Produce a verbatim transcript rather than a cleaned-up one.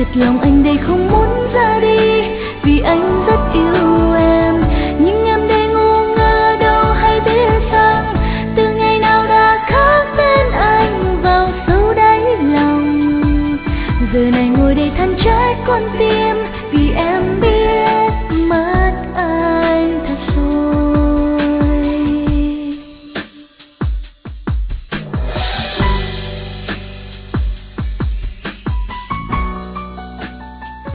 lòng anh đây không muốn ra đi, vì anh